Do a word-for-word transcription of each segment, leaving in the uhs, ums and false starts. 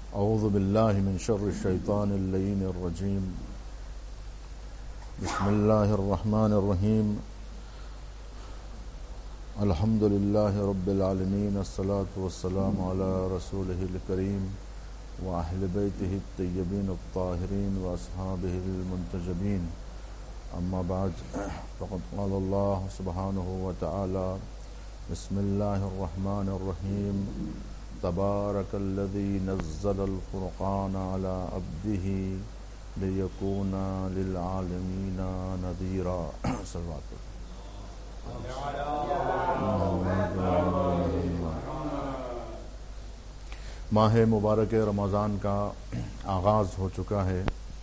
اعوذ باللہ من شر الشیطان اللعین الرجیم بسم اللہ الرحمن الرحیم الحمد للہ رب العالمین الصلاة والسلام علی رسولہ الکریم وأہل بیتہ الطیبین الطاہرین واصحابہ المنتجبین اما بعد فقد قال اللہ سبحانہ وتعالی بسم اللہ الرحمن الرحیم تبارک الذی نزل الفرقان علی عبدہ لیکون للعالمین نذیرا صلوات ماہ مبارک رمضان کا آغاز ہو چکا ہے۔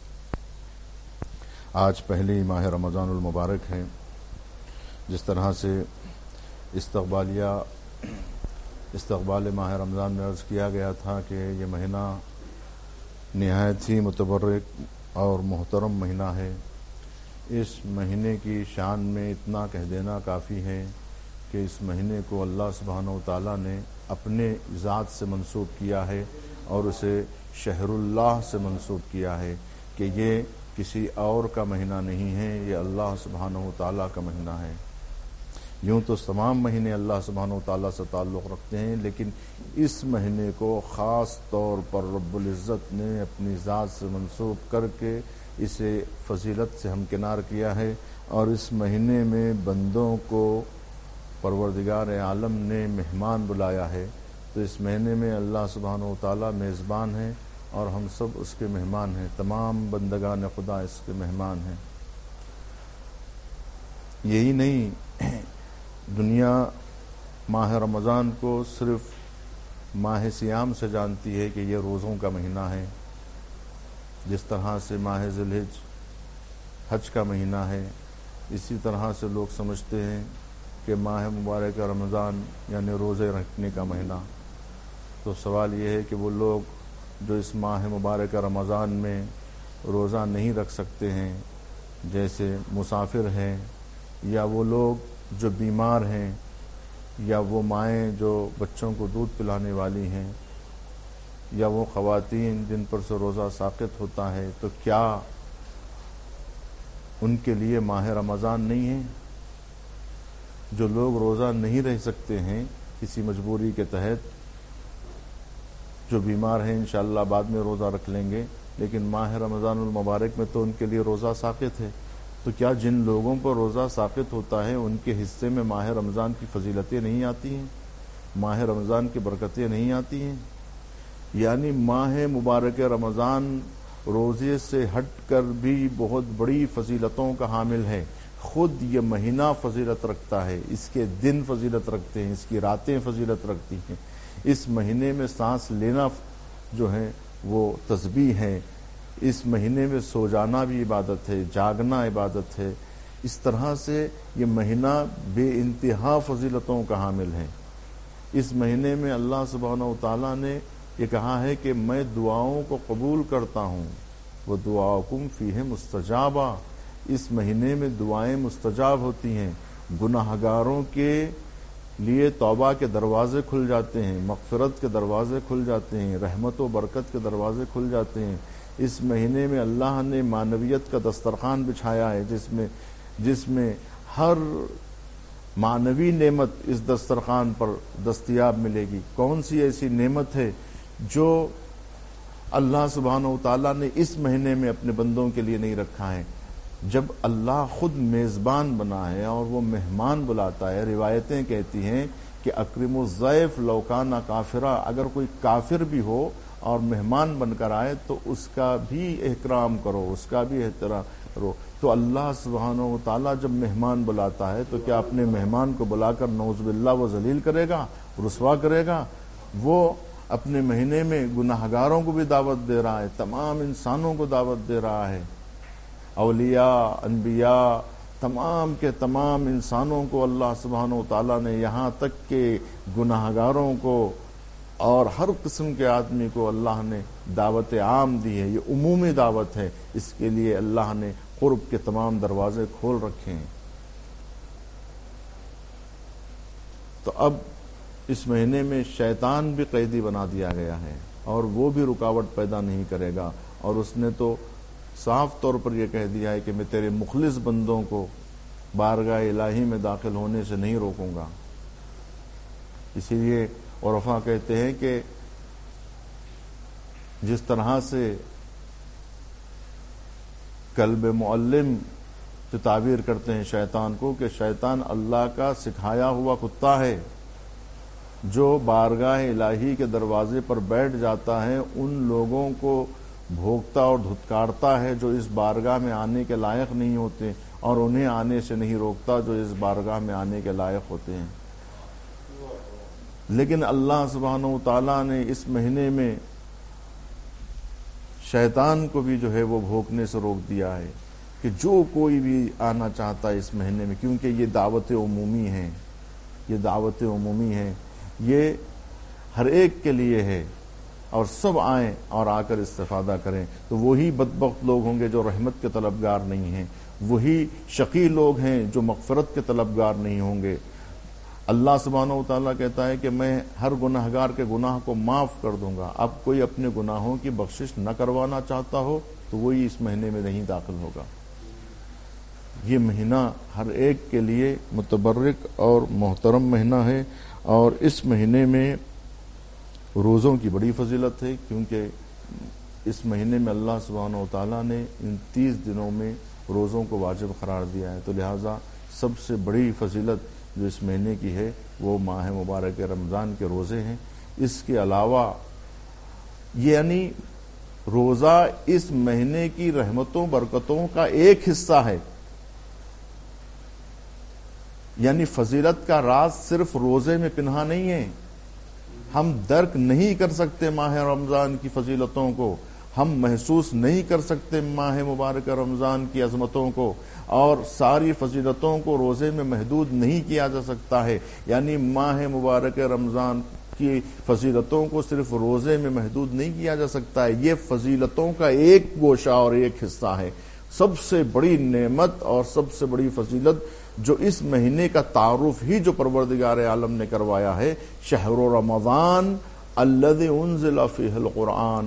آج پہلی ماہ رمضان المبارک ہے۔ جس طرح سے استقبالیہ استقبال ماہ رمضان میں عرض کیا گیا تھا کہ یہ مہینہ نہایت ہی متبرک اور محترم مہینہ ہے۔ اس مہینے کی شان میں اتنا کہہ دینا کافی ہے کہ اس مہینے کو اللہ سبحانہ و تعالیٰ نے اپنے ذات سے منسوب کیا ہے اور اسے شہر اللہ سے منسوب کیا ہے کہ یہ کسی اور کا مہینہ نہیں ہے، یہ اللہ سبحانہ و تعالیٰ کا مہینہ ہے۔ یوں تو تمام مہینے اللہ سبحانہ و تعالیٰ سے تعلق رکھتے ہیں، لیکن اس مہینے کو خاص طور پر رب العزت نے اپنی ذات سے منسوب کر کے اسے فضیلت سے ہمکنار کیا ہے، اور اس مہینے میں بندوں کو پروردگار عالم نے مہمان بلایا ہے۔ تو اس مہینے میں اللہ سبحانہ و تعالیٰ میزبان ہیں اور ہم سب اس کے مہمان ہیں، تمام بندگان خدا اس کے مہمان ہیں۔ یہی نہیں، دنیا ماہ رمضان کو صرف ماہ صیام سے جانتی ہے کہ یہ روزوں کا مہینہ ہے، جس طرح سے ماہ ذی الحج حج کا مہینہ ہے، اسی طرح سے لوگ سمجھتے ہیں کہ ماہ مبارک رمضان یعنی روزے رکھنے کا مہینہ۔ تو سوال یہ ہے کہ وہ لوگ جو اس ماہ مبارک رمضان میں روزہ نہیں رکھ سکتے ہیں، جیسے مسافر ہیں، یا وہ لوگ جو بیمار ہیں، یا وہ مائیں جو بچوں کو دودھ پلانے والی ہیں، یا وہ خواتین جن پر سے روزہ ساقط ہوتا ہے، تو کیا ان کے لیے ماہ رمضان نہیں ہے؟ جو لوگ روزہ نہیں رہ سکتے ہیں کسی مجبوری کے تحت، جو بیمار ہیں انشاءاللہ بعد میں روزہ رکھ لیں گے، لیکن ماہ رمضان المبارک میں تو ان کے لیے روزہ ساقط ہے۔ تو کیا جن لوگوں پر روزہ ساقط ہوتا ہے ان کے حصے میں ماہ رمضان کی فضیلتیں نہیں آتی ہیں، ماہ رمضان کی برکتیں نہیں آتی ہیں؟ یعنی ماہ مبارک رمضان روزے سے ہٹ کر بھی بہت بڑی فضیلتوں کا حامل ہے۔ خود یہ مہینہ فضیلت رکھتا ہے، اس کے دن فضیلت رکھتے ہیں، اس کی راتیں فضیلت رکھتی ہیں۔ اس مہینے میں سانس لینا جو ہے وہ تسبیح ہے، اس مہینے میں سو جانا بھی عبادت ہے، جاگنا عبادت ہے۔ اس طرح سے یہ مہینہ بے انتہا فضیلتوں کا حامل ہے۔ اس مہینے میں اللہ سبحانہ و تعالیٰ نے یہ کہا ہے کہ میں دعاؤں کو قبول کرتا ہوں، وہ دعاؤکم فیہ مستجابہ۔ اس مہینے میں دعائیں مستجاب ہوتی ہیں، گناہ گاروں کے لیے توبہ کے دروازے کھل جاتے ہیں، مغفرت کے دروازے کھل جاتے ہیں، رحمت و برکت کے دروازے کھل جاتے ہیں۔ اس مہینے میں اللہ نے معنویت کا دسترخوان بچھایا ہے، جس میں جس میں ہر معنوی نعمت اس دسترخوان پر دستیاب ملے گی۔ کون سی ایسی نعمت ہے جو اللہ سبحانہ و تعالیٰ نے اس مہینے میں اپنے بندوں کے لیے نہیں رکھا ہے؟ جب اللہ خود میزبان بنا ہے اور وہ مہمان بلاتا ہے، روایتیں کہتی ہیں کہ اکرم الضیف لو کان کافرا، اگر کوئی کافر بھی ہو اور مہمان بن کر آئے تو اس کا بھی احترام کرو، اس کا بھی احترام کرو۔ تو اللہ سبحانہ و تعالیٰ جب مہمان بلاتا ہے تو کیا اپنے مہمان کو بلا کر نعوذ باللہ وہ ذلیل کرے گا، رسوا کرے گا؟ وہ اپنے مہینے میں گناہ گاروں کو بھی دعوت دے رہا ہے، تمام انسانوں کو دعوت دے رہا ہے، اولیاء، انبیاء، تمام کے تمام انسانوں کو اللہ سبحانہ و تعالیٰ نے، یہاں تک کہ گناہ گاروں کو اور ہر قسم کے آدمی کو اللہ نے دعوت عام دی ہے۔ یہ عمومی دعوت ہے، اس کے لیے اللہ نے قرب کے تمام دروازے کھول رکھے ہیں۔ تو اب اس مہینے میں شیطان بھی قیدی بنا دیا گیا ہے۔ اور وہ بھی رکاوٹ پیدا نہیں کرے گا. اور اس نے تو صاف طور پر یہ کہہ دیا ہے کہ میں تیرے مخلص بندوں کو بارگاہ الہی میں داخل ہونے سے نہیں روکوں گا. اسی لیے عرفا کہتے ہیں کہ جس طرح سے کلب معلم سے تعبیر کرتے ہیں شیطان کو کہ شیطان اللہ کا سکھایا ہوا کتا ہے جو بارگاہ الہی کے دروازے پر بیٹھ جاتا ہے، ان لوگوں کو بھونکتا اور دھتکارتا ہے جو اس بارگاہ میں آنے کے لائق نہیں ہوتے، اور انہیں آنے سے نہیں روکتا جو اس بارگاہ میں آنے کے لائق ہوتے ہیں. لیکن اللہ سبحانہ و تعالیٰ نے اس مہینے میں شیطان کو بھی جو ہے وہ بھونکنے سے روک دیا ہے کہ جو کوئی بھی آنا چاہتا ہے اس مہینے میں، کیونکہ یہ دعوت عمومی ہے، یہ دعوت عمومی ہے، یہ ہر ایک کے لیے ہے، اور سب آئیں اور آ کر استفادہ کریں. تو وہی بدبخت لوگ ہوں گے جو رحمت کے طلبگار نہیں ہیں، وہی شقی لوگ ہیں جو مغفرت کے طلبگار نہیں ہوں گے. اللہ سبحانہ و تعالیٰ کہتا ہے کہ میں ہر گناہگار کے گناہ کو معاف کر دوں گا. اب کوئی اپنے گناہوں کی بخشش نہ کروانا چاہتا ہو تو وہی اس مہینے میں نہیں داخل ہوگا. یہ مہینہ ہر ایک کے لیے متبرک اور محترم مہینہ ہے، اور اس مہینے میں روزوں کی بڑی فضیلت ہے، کیونکہ اس مہینے میں اللہ سبحانہ و تعالیٰ نے ان تیس دنوں میں روزوں کو واجب قرار دیا ہے. تو لہٰذا سب سے بڑی فضیلت جو اس مہینے کی ہے وہ ماہ مبارک رمضان کے روزے ہیں. اس کے علاوہ یعنی روزہ اس مہینے کی رحمتوں برکتوں کا ایک حصہ ہے، یعنی فضیلت کا راز صرف روزے میں پنہا نہیں ہے. ہم درک نہیں کر سکتے ماہ رمضان کی فضیلتوں کو، ہم محسوس نہیں کر سکتے ماہ مبارک رمضان کی عظمتوں کو، اور ساری فضیلتوں کو روزے میں محدود نہیں کیا جا سکتا ہے. یعنی ماہ مبارک رمضان کی فضیلتوں کو صرف روزے میں محدود نہیں کیا جا سکتا ہے، یہ فضیلتوں کا ایک گوشہ اور ایک حصہ ہے. سب سے بڑی نعمت اور سب سے بڑی فضیلت جو اس مہینے کا تعارف ہی جو پروردگار عالم نے کروایا ہے، شہر رمضان الذی انزل فیہ القرآن،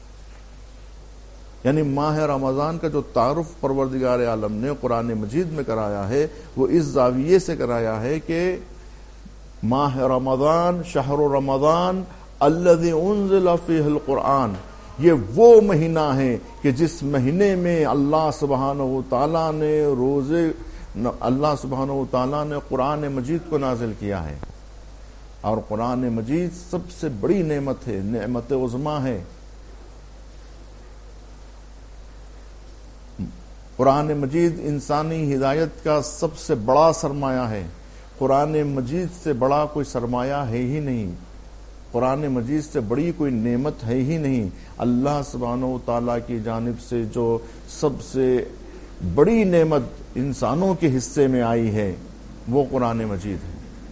یعنی ماہ رمضان کا جو تعارف پروردگار عالم نے قرآن مجید میں کرایا ہے وہ اس زاویے سے کرایا ہے کہ ماہ رمضان شہر رمضان الذی انزل فیہ القرآن، یہ وہ مہینہ ہے کہ جس مہینے میں اللہ سبحانہ و تعالیٰ نے روزے اللہ سبحانہ و تعالیٰ نے قرآن مجید کو نازل کیا ہے. اور قرآن مجید سب سے بڑی نعمت ہے، نعمت عظمیٰ ہے. قرآن مجید انسانی ہدایت کا سب سے بڑا سرمایہ ہے. قرآن مجید سے بڑا کوئی سرمایہ ہے ہی نہیں، قرآن مجید سے بڑی کوئی نعمت ہے ہی نہیں. اللہ سبحانہ و تعالیٰ کی جانب سے جو سب سے بڑی نعمت انسانوں کے حصے میں آئی ہے وہ قرآن مجید ہے.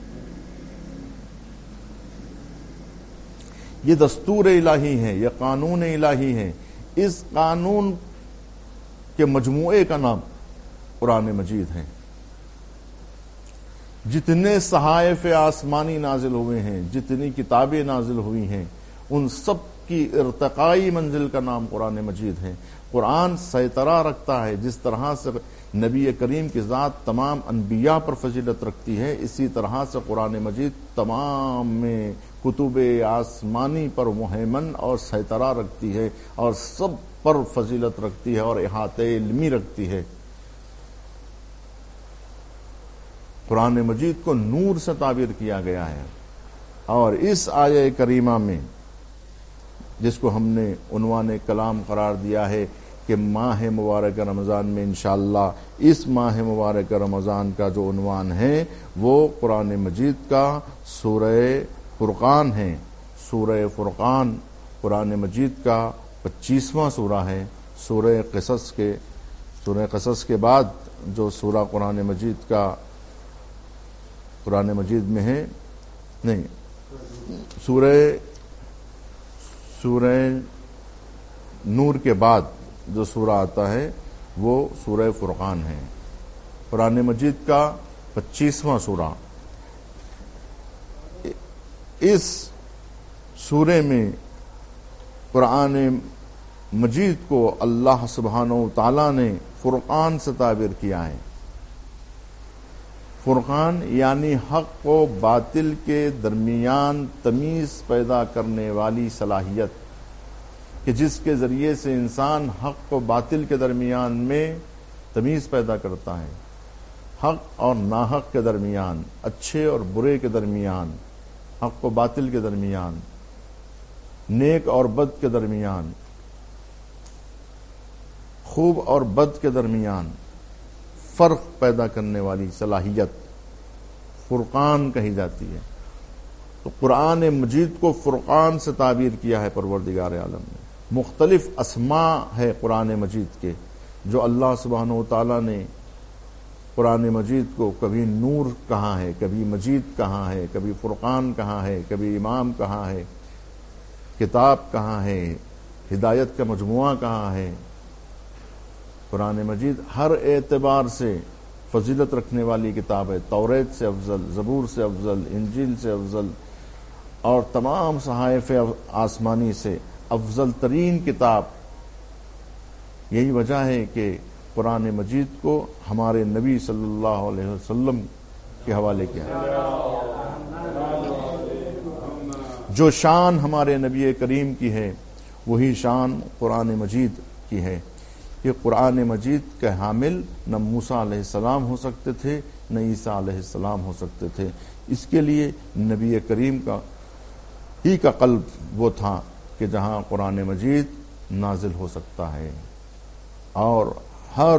یہ دستور الہی ہے، یہ قانون الہی ہے. اس قانون کے مجموعے کا نام قرآن مجید ہے. جتنے صحائف آسمانی نازل ہوئے ہیں، جتنی کتابیں نازل ہوئی ہیں، ان سب کی ارتقائی منزل کا نام قرآن مجید ہے. قرآن سیطرہ رکھتا ہے. جس طرح سے نبی کریم کی ذات تمام انبیاء پر فضیلت رکھتی ہے، اسی طرح سے قرآن مجید تمام میں کتب آسمانی پر مہیمن اور سیطرہ رکھتی ہے، اور سب پر فضیلت رکھتی ہے اور احاطہ علمی رکھتی ہے. قرآن مجید کو نور سے تعبیر کیا گیا ہے. اور اس آیہ کریمہ میں جس کو ہم نے عنوان کلام قرار دیا ہے کہ ماہ مبارک رمضان میں انشاءاللہ اس ماہ مبارک رمضان کا جو عنوان ہے وہ قرآن مجید کا سورہ فرقان ہے. سورہ فرقان قرآن مجید کا پچیسواں سورہ ہے. سورہ قصص کے سورہ قصص کے بعد جو سورہ قرآن مجید کا قرآن مجید میں ہے نہیں سورہ سورہ نور کے بعد جو سورہ آتا ہے وہ سورہ فرقان ہے. قرآن مجید کا پچیسواں سورہ. اس سورے میں قرآن مجید کو اللہ سبحانہ و تعالیٰ نے فرقان سے تعبیر کیا ہے۔ فرقان یعنی حق و باطل کے درمیان تمیز پیدا کرنے والی صلاحیت، کہ جس کے ذریعے سے انسان حق و باطل کے درمیان میں تمیز پیدا کرتا ہے، حق اور ناحق کے درمیان، اچھے اور برے کے درمیان، حق و باطل کے درمیان، نیک اور بد کے درمیان، خوب اور بد کے درمیان فرق پیدا کرنے والی صلاحیت فرقان کہی جاتی ہے۔ تو قرآن مجید کو فرقان سے تعبیر کیا ہے پروردگار عالم نے۔ مختلف اسماء ہے قرآن مجید کے، جو اللہ سبحانہ و تعالیٰ نے قرآن مجید کو کبھی نور کہا ہے، کبھی مجید کہا ہے، کبھی فرقان کہا ہے، کبھی امام کہا ہے، کتاب کہا ہے، ہدایت کا مجموعہ کہا ہے۔ قرآن مجید ہر اعتبار سے فضیلت رکھنے والی کتاب ہے، توریت سے افضل، زبور سے افضل، انجیل سے افضل، اور تمام صحائف آسمانی سے افضل ترین کتاب۔ یہی وجہ ہے کہ قرآن مجید کو ہمارے نبی صلی اللہ علیہ وسلم کے حوالے کیا ہے۔ جو شان ہمارے نبی کریم کی ہے وہی شان قرآن مجید کی ہے۔ کہ قرآن مجید کے حامل نہ موسیٰ علیہ السلام ہو سکتے تھے، نہ عیسیٰ علیہ السلام ہو سکتے تھے۔ اس کے لیے نبی کریم کا ہی کا قلب وہ تھا کہ جہاں قرآن مجید نازل ہو سکتا ہے، اور ہر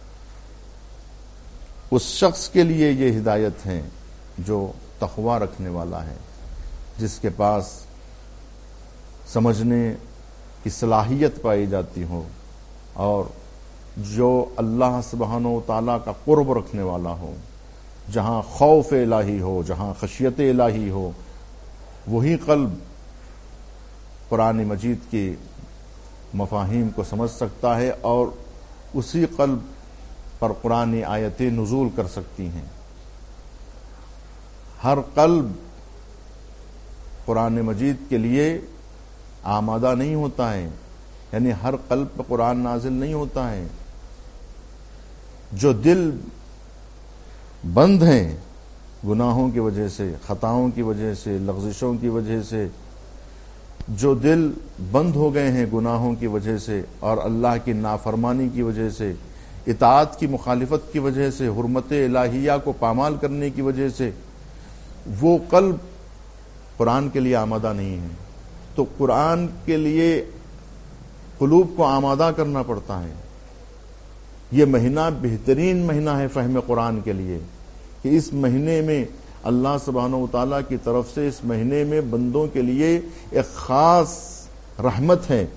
اس شخص کے لیے یہ ہدایت ہے جو تقویٰ رکھنے والا ہے، جس کے پاس سمجھنے کی صلاحیت پائی جاتی ہو، اور جو اللہ سبحانہ و تعالیٰ کا قرب رکھنے والا ہو، جہاں خوف الہی ہو، جہاں خشیت الہی ہو، وہی قلب قرآن مجید کی مفاہیم کو سمجھ سکتا ہے، اور اسی قلب پر قرآن آیتیں نزول کر سکتی ہیں۔ ہر قلب قرآن مجید کے لیے آمادہ نہیں ہوتا ہے، یعنی ہر قلب پر قرآن نازل نہیں ہوتا ہے۔ جو دل بند ہیں گناہوں کی وجہ سے، خطاؤں کی وجہ سے، لغزشوں کی وجہ سے، جو دل بند ہو گئے ہیں گناہوں کی وجہ سے اور اللہ کی نافرمانی کی وجہ سے، اطاعت کی مخالفت کی وجہ سے، حرمت الہیہ کو پامال کرنے کی وجہ سے، وہ قلب قرآن کے لیے آمادہ نہیں ہے۔ تو قرآن کے لیے قلوب کو آمادہ کرنا پڑتا ہے۔ یہ مہینہ بہترین مہینہ ہے فہم قرآن کے لیے، کہ اس مہینے میں اللہ سبحانہ و تعالیٰ کی طرف سے اس مہینے میں بندوں کے لیے ایک خاص رحمت ہے۔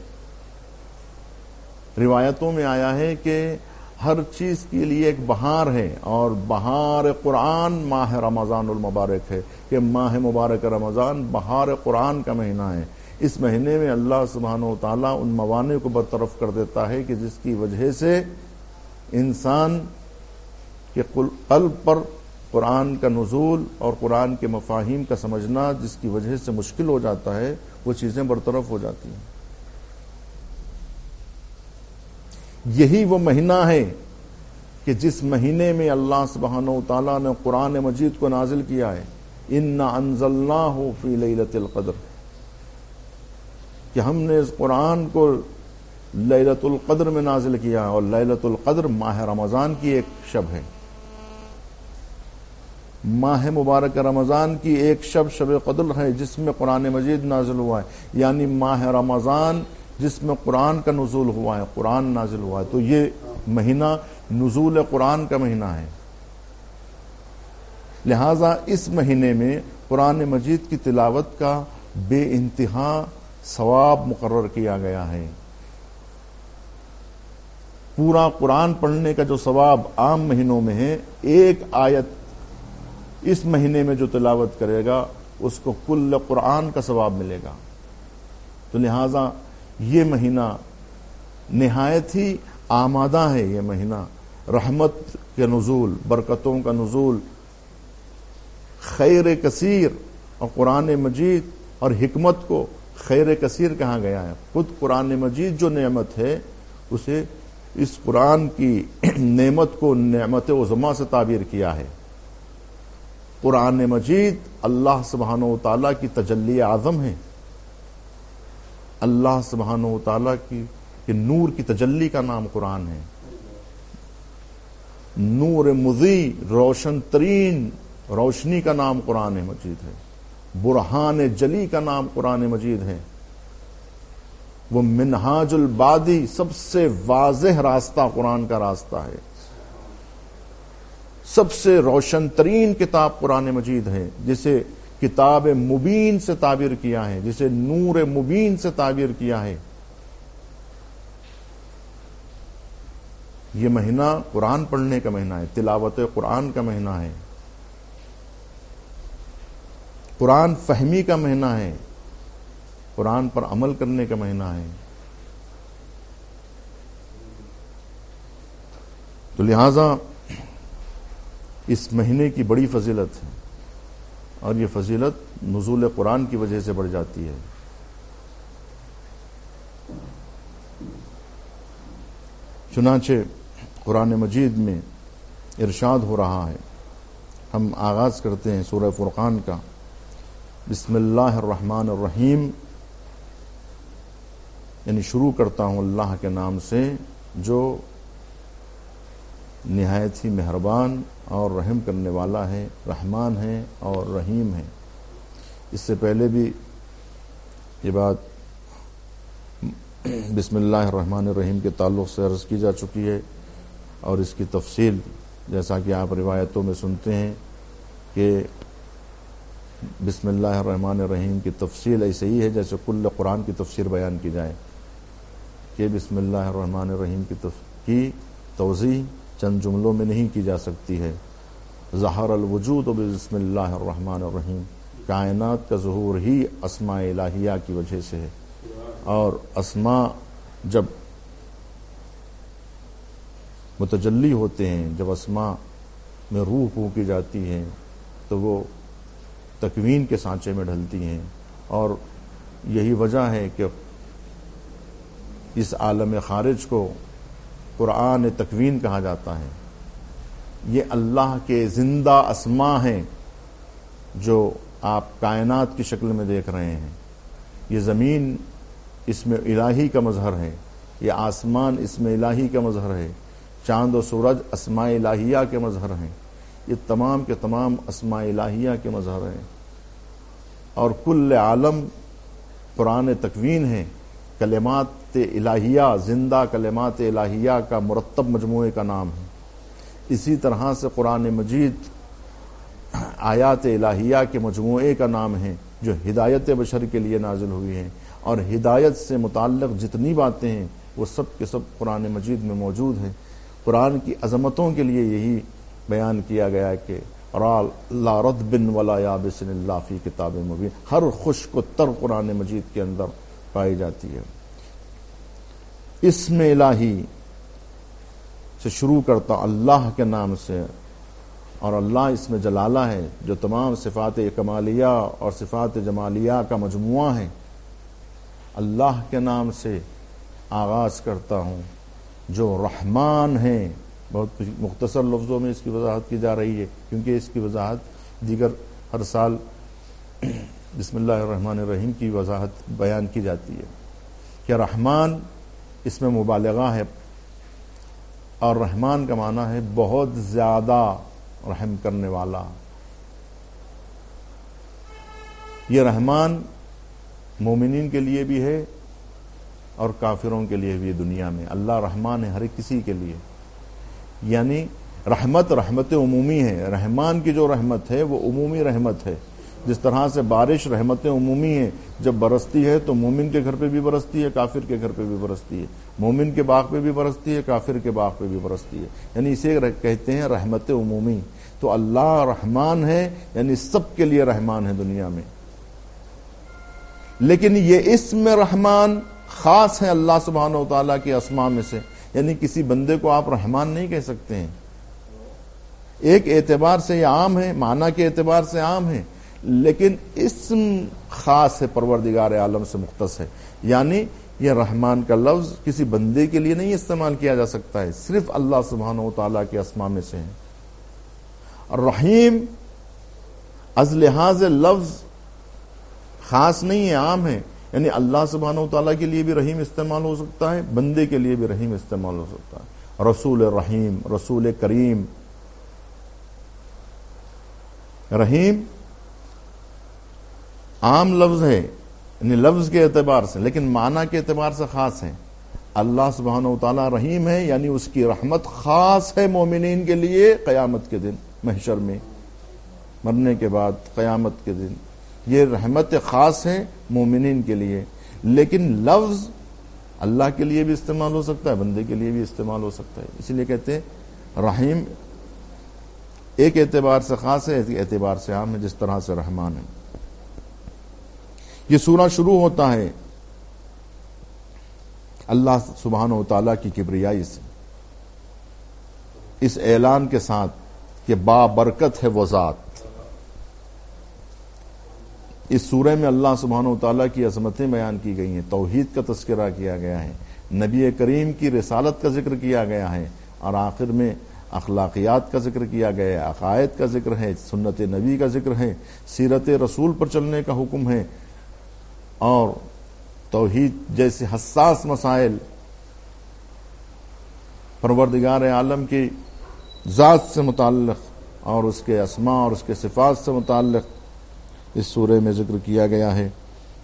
روایتوں میں آیا ہے کہ ہر چیز کے لیے ایک بہار ہے، اور بہار قرآن ماہ رمضان المبارک ہے، کہ ماہ مبارک رمضان بہار قرآن کا مہینہ ہے۔ اس مہینے میں اللہ سبحانہ و تعالیٰ ان موانع کو برطرف کر دیتا ہے کہ جس کی وجہ سے انسان کے قلب پر قرآن کا نزول اور قرآن کے مفاہیم کا سمجھنا جس کی وجہ سے مشکل ہو جاتا ہے، وہ چیزیں برطرف ہو جاتی ہیں۔ یہی وہ مہینہ ہے کہ جس مہینے میں اللہ سبحانہ و تعالیٰ نے قرآن مجید کو نازل کیا ہے، اِنَّا أَنزَلْنَاهُ فِي لَيْلَةِ الْقَدْرِ، کہ ہم نے اس قرآن کو لیلۃ القدر میں نازل کیا، اور لیلۃ القدر ماہ رمضان کی ایک شب ہے۔ ماہ مبارک رمضان کی ایک شب شب قدر ہے جس میں قرآن مجید نازل ہوا ہے، یعنی ماہ رمضان جس میں قرآن کا نزول ہوا ہے، قرآن نازل ہوا ہے۔ تو یہ مہینہ نزول قرآن کا مہینہ ہے۔ لہذا اس مہینے میں قرآن مجید کی تلاوت کا بے انتہا ثواب مقرر کیا گیا ہے۔ پورا قرآن پڑھنے کا جو ثواب عام مہینوں میں ہے، ایک آیت اس مہینے میں جو تلاوت کرے گا اس کو کل قرآن کا ثواب ملے گا۔ تو لہذا یہ مہینہ نہایت ہی آمادہ ہے، یہ مہینہ رحمت کے نزول، برکتوں کا نزول، خیر کثیر اور قرآن مجید اور حکمت کو خیر کثیر کہاں گیا ہے؟ خود قرآن مجید جو نعمت ہے اسے اس قرآن کی نعمت کو نعمت عظمیٰ سے تعبیر کیا ہے۔ قرآن مجید اللہ سبحانہ و تعالیٰ کی تجلی اعظم ہے، اللہ سبحانہ و تعالیٰ کی کہ نور کی تجلی کا نام قرآن ہے، نور مضی روشن ترین روشنی کا نام قرآن مجید ہے، برہان جلی کا نام قرآن مجید ہے، وہ منہاج البادی سب سے واضح راستہ قرآن کا راستہ ہے، سب سے روشن ترین کتاب قرآن مجید ہے، جسے کتاب مبین سے تعبیر کیا ہے، جسے نور مبین سے تعبیر کیا ہے۔ یہ مہینہ قرآن پڑھنے کا مہینہ ہے، تلاوت قرآن کا مہینہ ہے، قرآن فہمی کا مہینہ ہے، قرآن پر عمل کرنے کا مہینہ ہے۔ تو لہذا اس مہینے کی بڑی فضیلت ہے، اور یہ فضیلت نزول قرآن کی وجہ سے بڑھ جاتی ہے۔ چنانچہ قرآن مجید میں ارشاد ہو رہا ہے، ہم آغاز کرتے ہیں سورہ فرقان کا، بسم اللہ الرحمن الرحیم، یعنی شروع کرتا ہوں اللہ کے نام سے جو نہایت ہی مہربان اور رحم کرنے والا ہے، رحمان ہے اور رحیم ہے۔ اس سے پہلے بھی یہ بات بسم اللہ الرحمن الرحیم کے تعلق سے عرض کی جا چکی ہے، اور اس کی تفصیل جیسا کہ آپ روایتوں میں سنتے ہیں کہ بسم اللہ الرحمن الرحیم کی تفصیل ایسے ہی ہے جیسے کل قرآن کی تفسیر بیان کی جائے، کہ بسم اللہ الرحمن الرحیم کی کی توضیح چند جملوں میں نہیں کی جا سکتی ہے۔ ظہر الوجود بسم اللہ الرحمن الرحیم، کائنات کا ظہور ہی اسماء الہیہ کی وجہ سے ہے، اور اسماء جب متجلی ہوتے ہیں، جب اسماء میں روح پھونکی جاتی ہے تو وہ تکوین کے سانچے میں ڈھلتی ہیں، اور یہی وجہ ہے کہ اس عالم خارج کو قرآن تکوین کہا جاتا ہے۔ یہ اللہ کے زندہ اسماء ہیں جو آپ کائنات کی شکل میں دیکھ رہے ہیں۔ یہ زمین اس میں الہی کا مظہر ہے، یہ آسمان اس میں الہی کا مظہر ہے، چاند و سورج اسماء الہیہ کے مظہر ہیں، یہ تمام کے تمام اسماء الہیہ کے مظہر ہیں، اور کل عالم قرآن تکوین ہے، کلمات الہیہ، زندہ کلمات الہیہ کا مرتب مجموعے کا نام ہے۔ اسی طرح سے قرآن مجید آیات الہیہ کے مجموعے کا نام ہے جو ہدایت بشر کے لیے نازل ہوئی ہیں، اور ہدایت سے متعلق جتنی باتیں ہیں وہ سب کے سب قرآن مجید میں موجود ہیں۔ قرآن کی عظمتوں کے لیے یہی بیان کیا گیا ہے کہ لا رطب ولا یابس الا فی کتاب مبین، ہر خشک و تر قرآن مجید کے اندر پائی جاتی ہے۔ اسم الہی سے شروع کرتا اللہ کے نام سے، اور اللہ اس میں جلالہ ہے جو تمام صفات کمالیہ اور صفات جمالیہ کا مجموعہ ہے۔ اللہ کے نام سے آغاز کرتا ہوں جو رحمان ہیں۔ بہت مختصر لفظوں میں اس کی وضاحت کی جا رہی ہے، کیونکہ اس کی وضاحت دیگر ہر سال بسم اللہ الرحمن الرحیم کی وضاحت بیان کی جاتی ہے کہ رحمان اس میں مبالغہ ہے، اور رحمان کا معنی ہے بہت زیادہ رحم کرنے والا۔ یہ رحمان مومنین کے لیے بھی ہے اور کافروں کے لیے بھی دنیا میں۔ اللہ رحمان ہے ہر کسی کے لیے، یعنی رحمت رحمت عمومی ہے۔ رحمان کی جو رحمت ہے وہ عمومی رحمت ہے، جس طرح سے بارش رحمت عمومی ہے، جب برستی ہے تو مومن کے گھر پہ بھی برستی ہے، کافر کے گھر پہ بھی برستی ہے، مومن کے باغ پہ بھی برستی ہے، کافر کے باغ پہ بھی برستی ہے، یعنی اسے کہتے ہیں رحمت عمومی۔ تو اللہ رحمان ہے، یعنی سب کے لیے رحمان ہے دنیا میں۔ لیکن یہ اسم رحمان خاص ہے اللہ سبحانہ و تعالیٰ کے اسماء میں سے، یعنی کسی بندے کو آپ رحمان نہیں کہہ سکتے ہیں۔ ایک اعتبار سے یہ عام ہے، معنی کے اعتبار سے عام ہے، لیکن اسم خاص ہے، پروردگار عالم سے مختص ہے، یعنی یہ رحمان کا لفظ کسی بندے کے لیے نہیں استعمال کیا جا سکتا ہے، صرف اللہ سبحانہ و تعالیٰ کے اسماء میں سے ہے۔ رحیم از لحاظ لفظ خاص نہیں ہے، عام ہے، یعنی اللہ سبحانہ و تعالیٰ کے لیے بھی رحیم استعمال ہو سکتا ہے، بندے کے لیے بھی رحیم استعمال ہو سکتا ہے۔ رسول رحیم، رسول کریم، رحیم عام لفظ ہے، یعنی لفظ کے اعتبار سے، لیکن معنی کے اعتبار سے خاص ہے۔ اللہ سبحانہ و تعالیٰ رحیم ہے، یعنی اس کی رحمت خاص ہے مومنین کے لیے قیامت کے دن، محشر میں، مرنے کے بعد قیامت کے دن، یہ رحمت خاص ہے مومنین کے لیے۔ لیکن لفظ اللہ کے لیے بھی استعمال ہو سکتا ہے، بندے کے لیے بھی استعمال ہو سکتا ہے، اسی لیے کہتے ہیں رحیم ایک اعتبار سے خاص ہے، ایک اعتبار سے عام ہے، جس طرح سے رحمان ہے۔ یہ سورہ شروع ہوتا ہے اللہ سبحانہ و تعالیٰ کی کبریائی سے، اس اعلان کے ساتھ کہ با برکت ہے وہ ذات۔ اس سورہ میں اللہ سبحانہ و تعالیٰ کی عظمتیں بیان کی گئی ہیں، توحید کا تذکرہ کیا گیا ہے، نبی کریم کی رسالت کا ذکر کیا گیا ہے، اور آخر میں اخلاقیات کا ذکر کیا گیا ہے، عقائد کا ذکر ہے، سنت نبی کا ذکر ہے، سیرت رسول پر چلنے کا حکم ہے، اور توحید جیسے حساس مسائل، پروردگار عالم کی ذات سے متعلق اور اس کے اسماء اور اس کے صفات سے متعلق اس سورہ میں ذکر کیا گیا ہے۔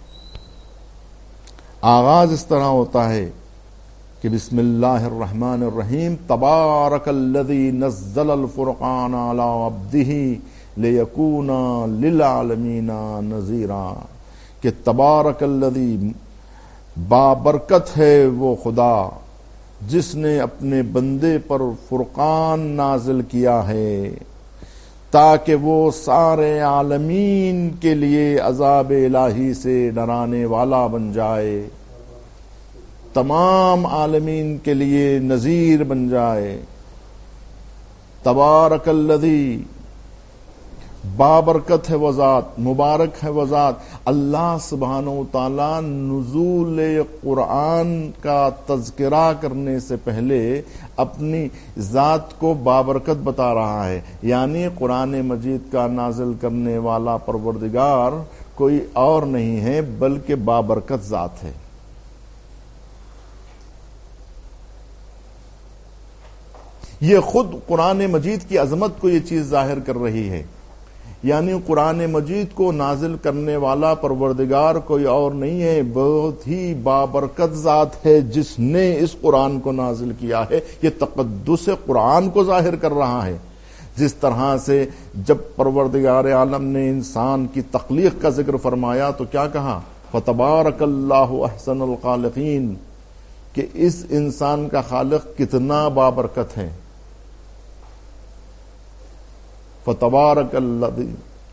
آغاز اس طرح ہوتا ہے کہ بسم اللہ الرحمن الرحیم، تبارک الذی نزل الفرقان علی عبدہ لیکون للعالمین نذیرا، کہ تبارک الذی، بابرکت ہے وہ خدا جس نے اپنے بندے پر فرقان نازل کیا ہے تاکہ وہ سارے عالمین کے لیے عذاب الہی سے ڈرانے والا بن جائے، تمام عالمین کے لیے نذیر بن جائے۔ تبارک الذی، بابرکت ہے وہ ذات، مبارک ہے وہ ذات۔ اللہ سبحانہ و تعالی نزول قرآن کا تذکرہ کرنے سے پہلے اپنی ذات کو بابرکت بتا رہا ہے، یعنی قرآن مجید کا نازل کرنے والا پروردگار کوئی اور نہیں ہے بلکہ بابرکت ذات ہے۔ یہ خود قرآن مجید کی عظمت کو یہ چیز ظاہر کر رہی ہے، یعنی قرآن مجید کو نازل کرنے والا پروردگار کوئی اور نہیں ہے، بہت ہی بابرکت ذات ہے جس نے اس قرآن کو نازل کیا ہے۔ یہ تقدس قرآن کو ظاہر کر رہا ہے۔ جس طرح سے جب پروردگار عالم نے انسان کی تخلیق کا ذکر فرمایا تو کیا کہا؟ فَتَبَارَكَ اللَّهُ أَحْسَنُ الْخَالِقِينَ، کہ اس انسان کا خالق کتنا بابرکت ہے۔ فَتَبَارَكَ الَّذِي،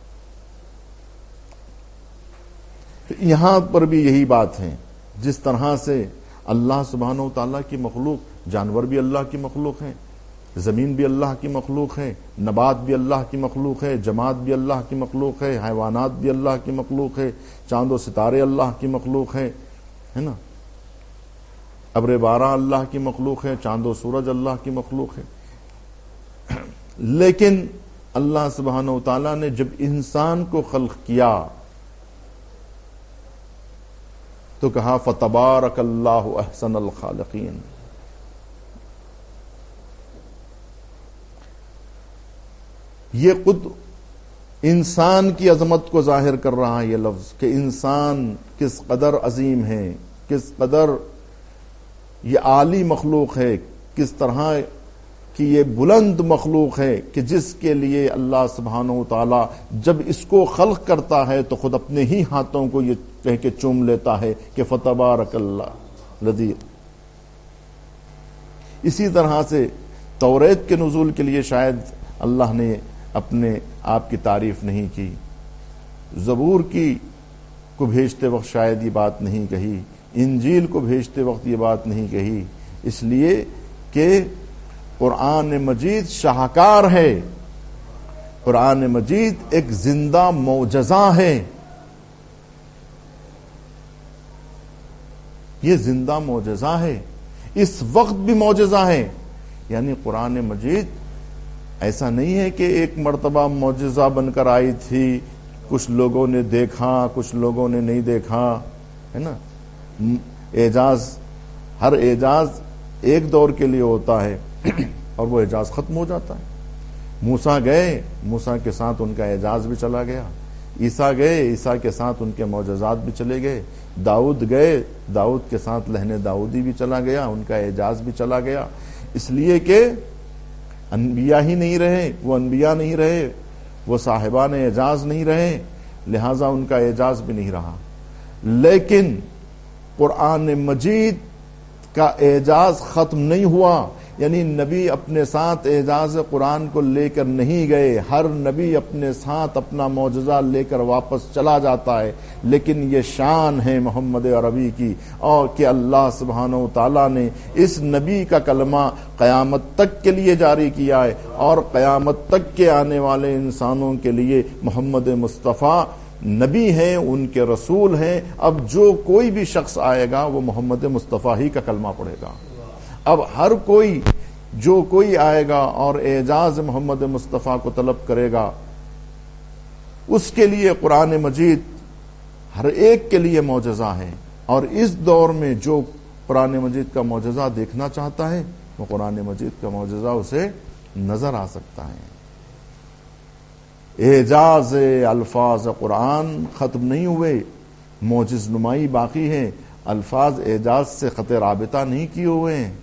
یہاں پر بھی یہی بات ہے، جس طرح سے اللہ سبحانہ و تعالیٰ کی مخلوق، جانور بھی اللہ کی مخلوق ہیں، زمین بھی اللہ کی مخلوق ہے، نبات بھی اللہ کی مخلوق ہے، جماد بھی اللہ کی مخلوق ہے، حیوانات بھی اللہ کی مخلوق ہے، چاند و ستارے اللہ کی مخلوق ہے ہے نا، ابر باران اللہ کی مخلوق ہے، چاند و سورج اللہ کی مخلوق ہے۔ لیکن اللہ سبحانہ و تعالیٰ نے جب انسان کو خلق کیا تو کہا فَتَبَارَكَ اللَّهُ أَحْسَنَ الْخَالِقِينَ۔ یہ خود انسان کی عظمت کو ظاہر کر رہا ہے یہ لفظ، کہ انسان کس قدر عظیم ہے، کس قدر یہ عالی مخلوق ہے، کس طرح کہ یہ بلند مخلوق ہے، کہ جس کے لیے اللہ سبحانہ و تعالی جب اس کو خلق کرتا ہے تو خود اپنے ہی ہاتھوں کو یہ کہہ کے چوم لیتا ہے کہ فَتَبَارَكَ اللَّهُ الَّذِي۔ اسی طرح سے توریت کے نزول کے لیے شاید اللہ نے اپنے آپ کی تعریف نہیں کی، زبور کی کو بھیجتے وقت شاید یہ بات نہیں کہی، انجیل کو بھیجتے وقت یہ بات نہیں کہی، اس لیے کہ قرآن مجید شاہکار ہے، قرآن مجید ایک زندہ معجزہ ہے. یہ زندہ معجزہ ہے, اس وقت بھی معجزہ ہے. یعنی قرآن مجید ایسا نہیں ہے کہ ایک مرتبہ معجزہ بن کر آئی تھی, کچھ لوگوں نے دیکھا کچھ لوگوں نے نہیں دیکھا, ہے نا. اعجاز, ہر اعجاز ایک دور کے لیے ہوتا ہے اور وہ اعجاز ختم ہو جاتا ہے. موسیٰ گئے, موسیٰ کے ساتھ ان کا اعجاز بھی چلا گیا. عیسیٰ گئے, عیسیٰ کے ساتھ ان کے معجزات بھی چلے گئے. داؤد گئے, داؤد کے ساتھ لہن داؤدی بھی چلا گیا, ان کا اعجاز بھی چلا گیا. اس لیے کہ انبیاء ہی نہیں رہے, وہ انبیاء نہیں رہے, وہ صاحبان اعجاز نہیں رہے, لہذا ان کا اعجاز بھی نہیں رہا. لیکن قرآن مجید کا اعجاز ختم نہیں ہوا. یعنی نبی اپنے ساتھ اعجاز قرآن کو لے کر نہیں گئے, ہر نبی اپنے ساتھ اپنا معجزہ لے کر واپس چلا جاتا ہے. لیکن یہ شان ہے محمد عربی کی, اور کہ اللہ سبحانہ و تعالیٰ نے اس نبی کا کلمہ قیامت تک کے لیے جاری کیا ہے, اور قیامت تک کے آنے والے انسانوں کے لیے محمد مصطفیٰ نبی ہیں, ان کے رسول ہیں. اب جو کوئی بھی شخص آئے گا وہ محمد مصطفیٰ ہی کا کلمہ پڑھے گا. اب ہر کوئی جو کوئی آئے گا اور اعجاز محمد مصطفیٰ کو طلب کرے گا, اس کے لیے قرآن مجید ہر ایک کے لیے معجزہ ہے. اور اس دور میں جو قرآن مجید کا معجزہ دیکھنا چاہتا ہے وہ قرآن مجید کا معجزہ اسے نظر آ سکتا ہے. اعجاز الفاظ قرآن ختم نہیں ہوئے, معجز نمائی باقی ہے. الفاظ اعجاز سے خط رابطہ نہیں کیے ہوئے ہیں.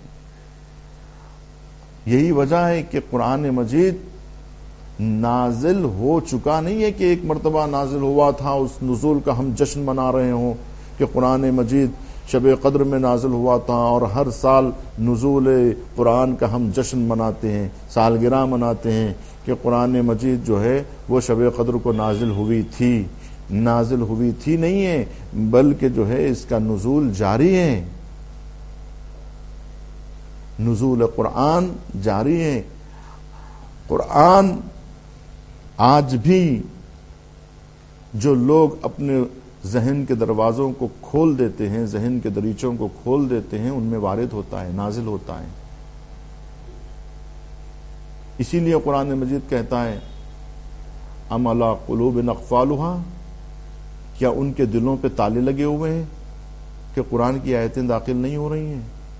یہی وجہ ہے کہ قرآن مجید نازل ہو چکا نہیں ہے کہ ایک مرتبہ نازل ہوا تھا, اس نزول کا ہم جشن منا رہے ہوں کہ قرآن مجید شب قدر میں نازل ہوا تھا اور ہر سال نزول قرآن کا ہم جشن مناتے ہیں, سالگرہ مناتے ہیں کہ قرآن مجید جو ہے وہ شب قدر کو نازل ہوئی تھی. نازل ہوئی تھی نہیں ہے, بلکہ جو ہے اس کا نزول جاری ہے. نزول قرآن جاری ہے. قرآن آج بھی جو لوگ اپنے ذہن کے دروازوں کو کھول دیتے ہیں, ذہن کے دریچوں کو کھول دیتے ہیں, ان میں وارد ہوتا ہے, نازل ہوتا ہے. اسی لیے قرآن مجید کہتا ہے ام علی قلوب اقفالها, کیا ان کے دلوں پہ تالے لگے ہوئے ہیں کہ قرآن کی آیتیں داخل نہیں ہو رہی ہیں.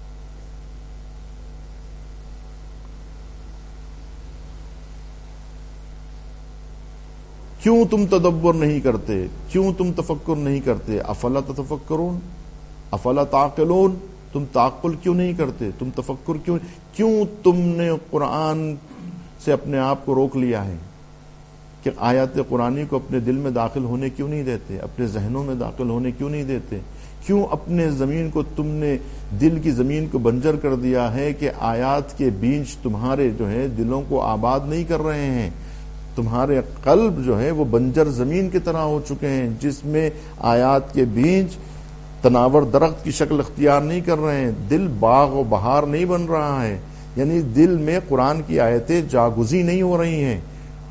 کیوں تم تدبر نہیں کرتے, کیوں تم تفکر نہیں کرتے؟ افلا تتفکرون افلا تعقلون, تم تعقل کیوں نہیں کرتے, تم تفکر کیوں کیوں تم نے قرآن سے اپنے آپ کو روک لیا ہے کہ آیات قرآنی کو اپنے دل میں داخل ہونے کیوں نہیں دیتے, اپنے ذہنوں میں داخل ہونے کیوں نہیں دیتے؟ کیوں اپنے زمین کو تم نے, دل کی زمین کو بنجر کر دیا ہے کہ آیات کے بیج تمہارے جو ہے دلوں کو آباد نہیں کر رہے ہیں؟ تمہارے قلب جو ہے وہ بنجر زمین کی طرح ہو چکے ہیں جس میں آیات کے بیج تناور درخت کی شکل اختیار نہیں کر رہے ہیں, دل باغ و بہار نہیں بن رہا ہے. یعنی دل میں قرآن کی آیتیں جاگزی نہیں ہو رہی ہیں,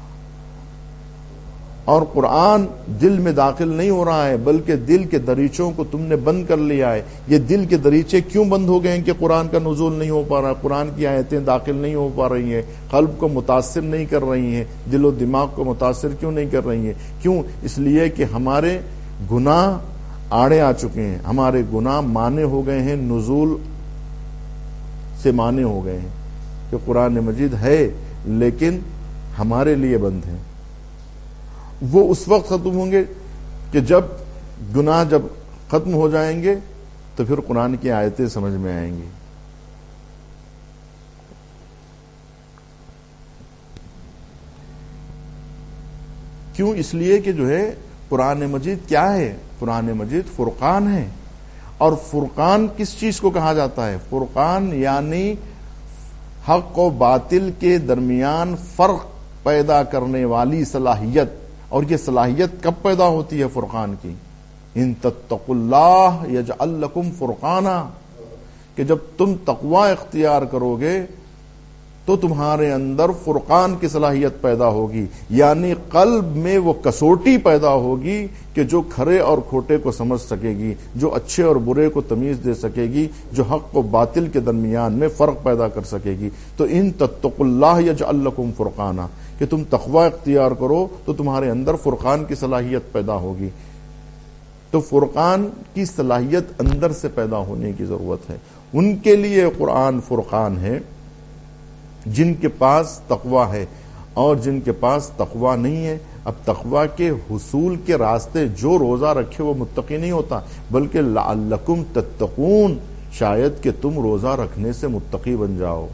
اور قرآن دل میں داخل نہیں ہو رہا ہے, بلکہ دل کے دریچوں کو تم نے بند کر لیا ہے. یہ دل کے دریچے کیوں بند ہو گئے ہیں کہ قرآن کا نزول نہیں ہو پا رہا, قرآن کی آیتیں داخل نہیں ہو پا رہی ہیں, قلب کو متاثر نہیں کر رہی ہیں, دل و دماغ کو متاثر کیوں نہیں کر رہی ہیں؟ کیوں؟ اس لیے کہ ہمارے گناہ آڑے آ چکے ہیں, ہمارے گناہ مانے ہو گئے ہیں, نزول سے مانے ہو گئے ہیں کہ قرآن مجید ہے لیکن ہمارے لیے بند ہے. وہ اس وقت ختم ہوں گے کہ جب گناہ جب ختم ہو جائیں گے تو پھر قرآن کی آیتیں سمجھ میں آئیں گی. کیوں؟ اس لیے کہ جو ہے قرآن مجید کیا ہے؟ قرآن مجید فرقان ہے. اور فرقان کس چیز کو کہا جاتا ہے؟ فرقان یعنی حق و باطل کے درمیان فرق پیدا کرنے والی صلاحیت. اور یہ صلاحیت کب پیدا ہوتی ہے فرقان کی؟ ان تتقوا اللہ یجعل لکم فرقانا, کہ جب تم تقوی اختیار کرو گے تو تمہارے اندر فرقان کی صلاحیت پیدا ہوگی، یعنی قلب میں وہ کسوٹی پیدا ہوگی کہ جو کھرے اور کھوٹے کو سمجھ سکے گی، جو اچھے اور برے کو تمیز دے سکے گی، جو حق و باطل کے درمیان میں فرق پیدا کر سکے گی۔ تو ان تتقوا اللہ یجعل لکم فرقانا، کہ تم تقوی اختیار کرو تو تمہارے اندر فرقان کی صلاحیت پیدا ہوگی۔ تو فرقان کی صلاحیت اندر سے پیدا ہونے کی ضرورت ہے۔ ان کے لیے قرآن فرقان ہے جن کے پاس تقوی ہے، اور جن کے پاس تقوی نہیں ہے۔ اب تقوی کے حصول کے راستے جو روزہ رکھے وہ متقی نہیں ہوتا، بلکہ لعلکم تتقون، شاید کہ تم روزہ رکھنے سے متقی بن جاؤ،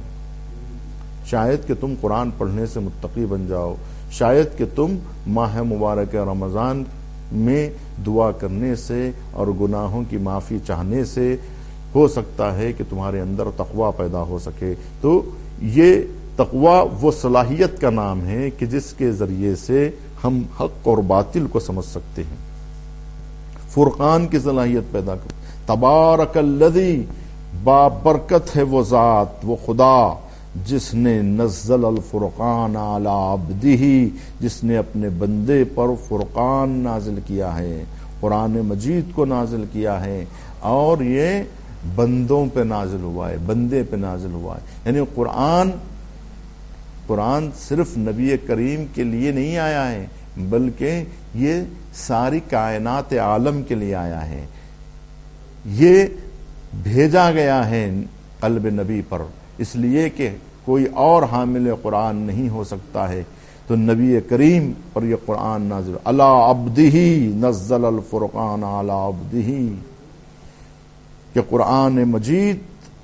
شاید کہ تم قرآن پڑھنے سے متقی بن جاؤ، شاید کہ تم ماہ مبارک رمضان میں دعا کرنے سے اور گناہوں کی معافی چاہنے سے ہو سکتا ہے کہ تمہارے اندر تقوی پیدا ہو سکے۔ تو یہ تقوی وہ صلاحیت کا نام ہے کہ جس کے ذریعے سے ہم حق اور باطل کو سمجھ سکتے ہیں، فرقان کی صلاحیت پیدا کر۔ تبارک الذی، بابرکت ہے وہ ذات، وہ خدا جس نے نزل الفرقان علی عبدہ، جس نے اپنے بندے پر فرقان نازل کیا ہے، قرآن مجید کو نازل کیا ہے، اور یہ بندوں پہ نازل ہوا ہے، بندے پہ نازل ہوا ہے۔ یعنی قرآن قرآن صرف نبی کریم کے لیے نہیں آیا ہے، بلکہ یہ ساری کائنات عالم کے لیے آیا ہے۔ یہ بھیجا گیا ہے قلب نبی پر، اس لیے کہ کوئی اور حامل قرآن نہیں ہو سکتا ہے، تو نبی کریم پر یہ قرآن نازل علی عبدہ، نزل الفرقان علی عبدہ، کہ قرآن مجید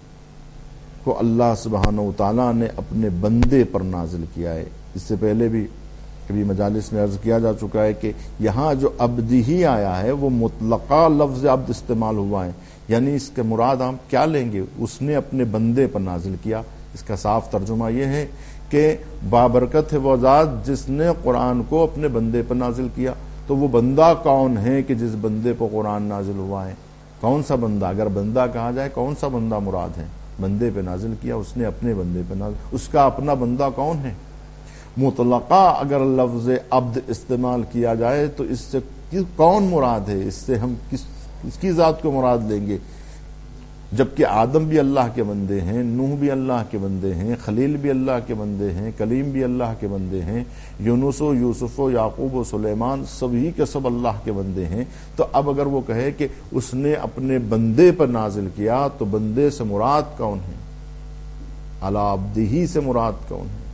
کو اللہ سبحانہ و تعالیٰ نے اپنے بندے پر نازل کیا ہے۔ اس سے پہلے بھی کبھی مجالس میں عرض کیا جا چکا ہے کہ یہاں جو عبدہ ہی آیا ہے وہ مطلقہ لفظ عبد استعمال ہوا ہے، یعنی اس کے مراد ہم کیا لیں گے؟ اس نے اپنے بندے پر نازل کیا۔ اس کا صاف ترجمہ یہ ہے کہ بابرکت ہے وہ ذات جس نے قرآن کو اپنے بندے پر نازل کیا۔ تو وہ بندہ کون ہے کہ جس بندے پر قرآن نازل ہوا ہے؟ کون سا بندہ؟ اگر بندہ کہا جائے کون سا بندہ مراد ہے؟ بندے پہ نازل کیا، اس نے اپنے بندے پہ نازل، اس کا اپنا بندہ کون ہے؟ مطلقہ اگر لفظ عبد استعمال کیا جائے تو اس سے کون مراد ہے؟ اس سے ہم کس اس کی ذات کو مراد لیں گے؟ جبکہ آدم بھی اللہ کے بندے ہیں، نوح بھی اللہ کے بندے ہیں، خلیل بھی اللہ کے بندے ہیں، کلیم بھی اللہ کے بندے ہیں، یونس و یوسف و یعقوب و سلیمان سبھی کے سب اللہ کے بندے ہیں۔ تو اب اگر وہ کہے کہ اس نے اپنے بندے پر نازل کیا تو بندے سے مراد کون ہے؟ علی عبدہ سے مراد کون ہے؟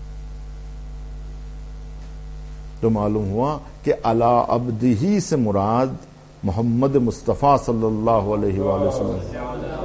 تو معلوم ہوا کہ علی عبدہ سے مراد محمد مصطفیٰ صلی اللہ علیہ وآلہ وسلم۔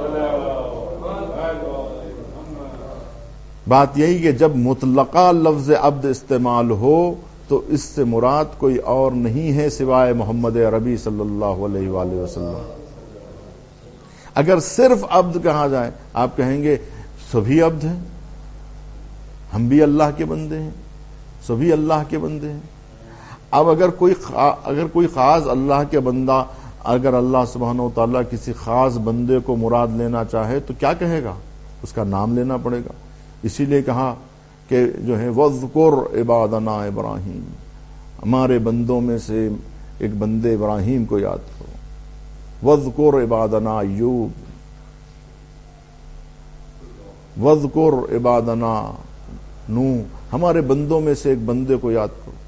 بات یہی کہ جب مطلقہ لفظ عبد استعمال ہو تو اس سے مراد کوئی اور نہیں ہے سوائے محمد عربی صلی اللہ علیہ وآلہ وسلم۔ اگر صرف عبد کہا جائے، آپ کہیں گے سبھی عبد ہیں، ہم بھی اللہ کے بندے ہیں، سبھی اللہ کے بندے ہیں۔ اب اگر کوئی اگر کوئی خاص اللہ کے بندہ، اگر اللہ سبحانہ و تعالیٰ کسی خاص بندے کو مراد لینا چاہے تو کیا کہے گا؟ اس کا نام لینا پڑے گا۔ اسی لیے کہا کہ جو ہے وَاذْكُرْ عِبَادَنَا ابراہیم، ہمارے بندوں میں سے ایک بندے ابراہیم کو یاد کرو۔ وَاذْكُرْ عِبَادَنَا ایوب، وَاذْكُرْ عِبَادَنَا نوح، ہمارے بندوں میں سے ایک بندے کو یاد کرو۔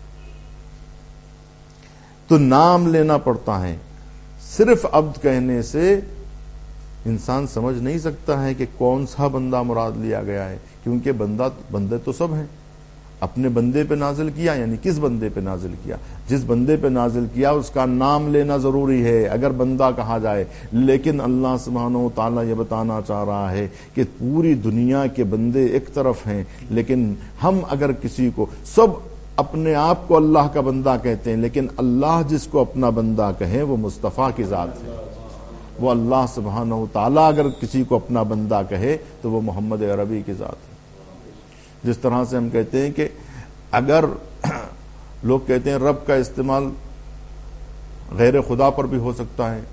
تو نام لینا پڑتا ہے۔ صرف عبد کہنے سے انسان سمجھ نہیں سکتا ہے کہ کون سا بندہ مراد لیا گیا ہے، کیونکہ بندہ بندے تو سب ہیں۔ اپنے بندے پہ نازل کیا، یعنی کس بندے پہ نازل کیا؟ جس بندے پہ نازل کیا اس کا نام لینا ضروری ہے اگر بندہ کہا جائے۔ لیکن اللہ سبحانہ و تعالیٰ یہ بتانا چاہ رہا ہے کہ پوری دنیا کے بندے ایک طرف ہیں، لیکن ہم اگر کسی کو، سب اپنے آپ کو اللہ کا بندہ کہتے ہیں، لیکن اللہ جس کو اپنا بندہ کہے وہ مصطفیٰ کی ذات ہے۔ وہ اللہ سبحانہ و تعالیٰ اگر کسی کو اپنا بندہ کہے تو وہ محمد عربی کی ذات ہے۔ جس طرح سے ہم کہتے ہیں کہ اگر لوگ کہتے ہیں رب کا استعمال غیر خدا پر بھی ہو سکتا ہے،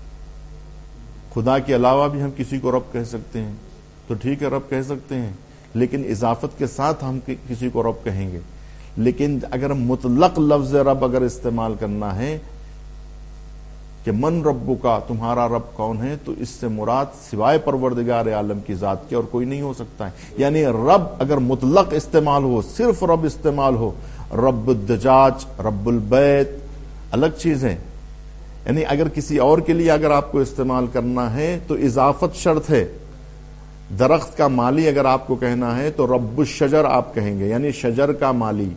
خدا کے علاوہ بھی ہم کسی کو رب کہہ سکتے ہیں، تو ٹھیک ہے رب کہہ سکتے ہیں، لیکن اضافت کے ساتھ ہم کسی کو رب کہیں گے. لیکن اگر مطلق لفظ رب اگر استعمال کرنا ہے کہ من رب کا، تمہارا رب کون ہے، تو اس سے مراد سوائے پروردگار عالم کی ذات کے اور کوئی نہیں ہو سکتا ہے. یعنی رب اگر مطلق استعمال ہو، صرف رب استعمال ہو، رب الدجاج، رب البیت الگ چیز ہے. یعنی اگر کسی اور کے لیے اگر آپ کو استعمال کرنا ہے تو اضافت شرط ہے. درخت کا مالی اگر آپ کو کہنا ہے تو رب الشجر آپ کہیں گے، یعنی شجر کا مالی.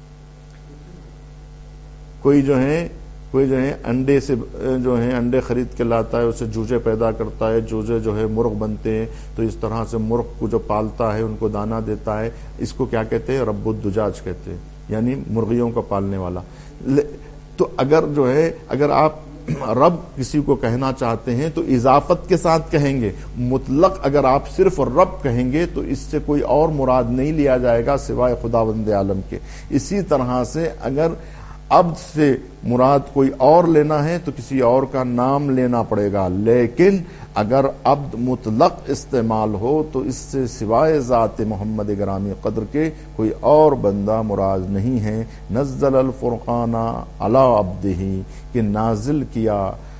کوئی جو ہے کوئی جو ہے انڈے سے جو ہے انڈے خرید کے لاتا ہے، اسے جوجے پیدا کرتا ہے، جوجے جو ہے مرغ بنتے ہیں، تو اس طرح سے مرغ کو جو پالتا ہے ان کو دانہ دیتا ہے، اس کو کیا کہتے ہیں؟ رب الدجاج کہتے ہیں، یعنی مرغیوں کا پالنے والا. تو اگر جو ہے اگر آپ رب کسی کو کہنا چاہتے ہیں تو اضافت کے ساتھ کہیں گے. مطلق اگر آپ صرف رب کہیں گے تو اس سے کوئی اور مراد نہیں لیا جائے گا سوائے خداوند عالم کے. اسی طرح سے اگر عبد سے مراد کوئی اور لینا ہے تو کسی اور کا نام لینا پڑے گا. لیکن اگر عبد مطلق استعمال ہو تو اس سے سوائے ذات محمد گرامی قدر کے کوئی اور بندہ مراد نہیں ہے. نزل الفرقان علی عبدہ، کہ نازل کیا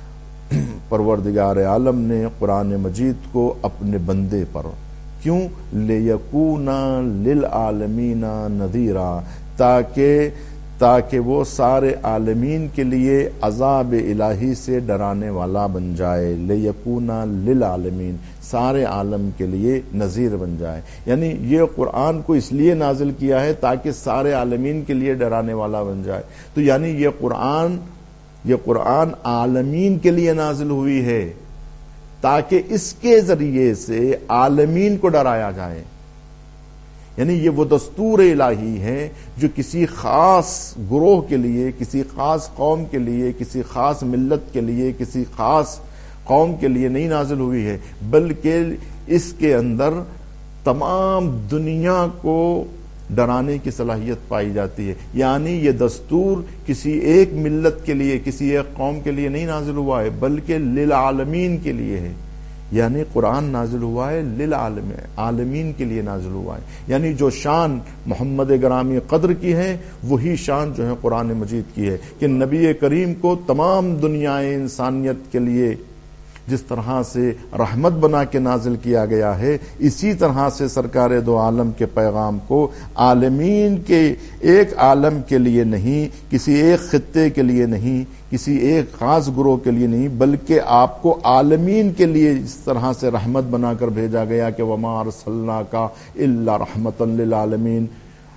پروردگار عالم نے قرآن مجید کو اپنے بندے پر. کیوں؟ لیکون للعالمین نذیرا، تاکہ تاکہ وہ سارے عالمین کے لیے عذاب الہی سے ڈرانے والا بن جائے. لیکون للعالمین، سارے عالم کے لیے نذیر بن جائے. یعنی یہ قرآن کو اس لیے نازل کیا ہے تاکہ سارے عالمین کے لیے ڈرانے والا بن جائے. تو یعنی یہ قرآن یہ قرآن عالمین کے لیے نازل ہوئی ہے تاکہ اس کے ذریعے سے عالمین کو ڈرایا جائے. یعنی یہ وہ دستور الہی ہے جو کسی خاص گروہ کے لیے، کسی خاص قوم کے لیے، کسی خاص ملت کے لیے، کسی خاص قوم کے لیے نہیں نازل ہوئی ہے، بلکہ اس کے اندر تمام دنیا کو ڈرانے کی صلاحیت پائی جاتی ہے. یعنی یہ دستور کسی ایک ملت کے لیے، کسی ایک قوم کے لیے نہیں نازل ہوا ہے، بلکہ للعالمین کے لیے ہے. یعنی قرآن نازل ہوا ہے للعالم، عالمین کے لیے نازل ہوا ہے. یعنی جو شان محمد گرامی قدر کی ہے وہی شان جو ہے قرآن مجید کی ہے کہ نبی کریم کو تمام دنیا انسانیت کے لیے جس طرح سے رحمت بنا کے نازل کیا گیا ہے، اسی طرح سے سرکار دو عالم کے پیغام کو عالمین کے ایک عالم کے لیے نہیں، کسی ایک خطے کے لیے نہیں، کسی ایک خاص گروہ کے لیے نہیں، بلکہ آپ کو عالمین کے لیے اس طرح سے رحمت بنا کر بھیجا گیا کہ وما ارسلناک الا رحمتا للعالمین،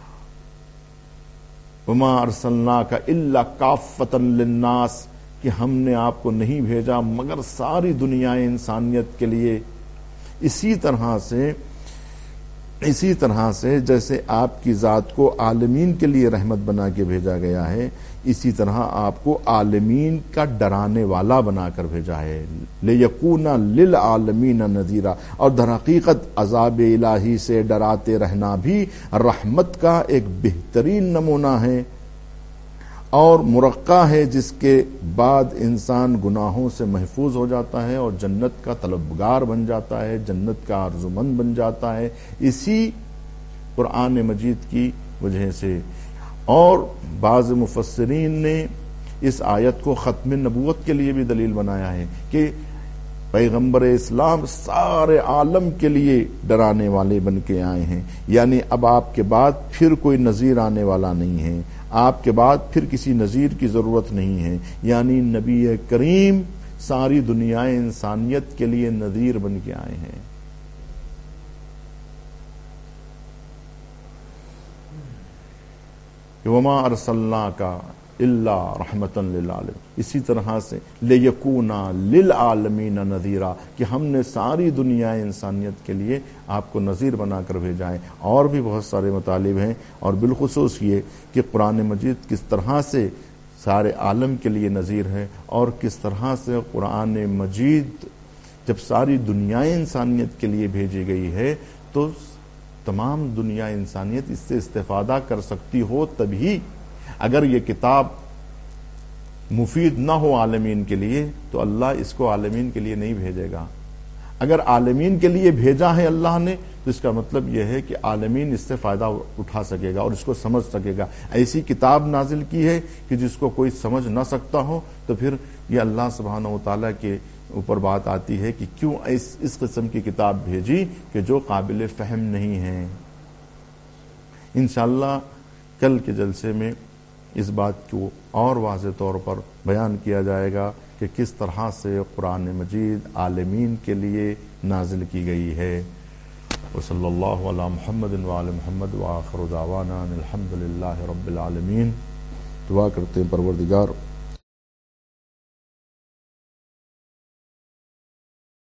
وما ارسلناک الا کافتا للناس، کہ ہم نے آپ کو نہیں بھیجا مگر ساری دنیا انسانیت کے لیے. اسی طرح سے اسی طرح سے جیسے آپ کی ذات کو عالمین کے لیے رحمت بنا کے بھیجا گیا ہے، اسی طرح آپ کو عالمین کا ڈرانے والا بنا کر بھیجا ہے. لیکون للعالمین نذیرا، اور در حقیقت عذاب الہی سے ڈراتے رہنا بھی رحمت کا ایک بہترین نمونہ ہے اور مرقع ہے، جس کے بعد انسان گناہوں سے محفوظ ہو جاتا ہے اور جنت کا طلبگار بن جاتا ہے، جنت کا آرزومند بن جاتا ہے اسی قرآن مجید کی وجہ سے. اور بعض مفسرین نے اس آیت کو ختم نبوت کے لیے بھی دلیل بنایا ہے کہ پیغمبر اسلام سارے عالم کے لیے ڈرانے والے بن کے آئے ہیں. یعنی اب آپ کے بعد پھر کوئی نذیر آنے والا نہیں ہے، آپ کے بعد پھر کسی نذیر کی ضرورت نہیں ہے. یعنی نبی کریم ساری دنیا انسانیت کے لیے نذیر بن کے آئے ہیں. وما ارسلناک الا رحمتا للعالمین. اسی طرح سے لیکون للعالمین نذیرا، کہ ہم نے ساری دنیا انسانیت کے لیے آپ کو نذیر بنا کر بھیجا ہے. اور بھی بہت سارے مطالب ہیں، اور بالخصوص یہ کہ قرآن مجید کس طرح سے سارے عالم کے لیے نذیر ہے، اور کس طرح سے قرآن مجید جب ساری دنیا انسانیت کے لیے بھیجی گئی ہے تو تمام دنیا انسانیت اس سے استفادہ کر سکتی ہو. تبھی اگر یہ کتاب مفید نہ ہو عالمین کے لیے تو اللہ اس کو عالمین کے لیے نہیں بھیجے گا. اگر عالمین کے لیے بھیجا ہے اللہ نے تو اس کا مطلب یہ ہے کہ عالمین اس سے فائدہ اٹھا سکے گا اور اس کو سمجھ سکے گا. ایسی کتاب نازل کی ہے کہ جس کو کوئی سمجھ نہ سکتا ہو تو پھر یہ اللہ سبحانہ و تعالیٰ کے اوپر بات آتی ہے کہ کیوں اس اس قسم کی کتاب بھیجی کہ جو قابل فہم نہیں ہے. انشاءاللہ کل کے جلسے میں اس بات کو اور واضح طور پر بیان کیا جائے گا کہ کس طرح سے قرآن مجید عالمین کے لیے نازل کی گئی ہے. وصلی اللہ علی محمد وعلی محمد وآخر دعوانا الحمد للہ رب العالمین. دعا کرتے ہیں پروردگار